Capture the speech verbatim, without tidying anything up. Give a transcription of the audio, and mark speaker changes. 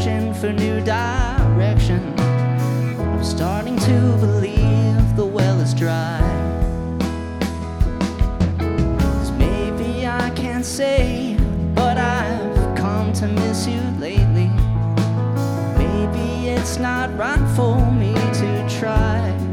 Speaker 1: searching for new direction. I'm starting to believe the well is dry. 'Cause maybe I can't say, but I've come to miss you lately. Maybe it's not right for me to try.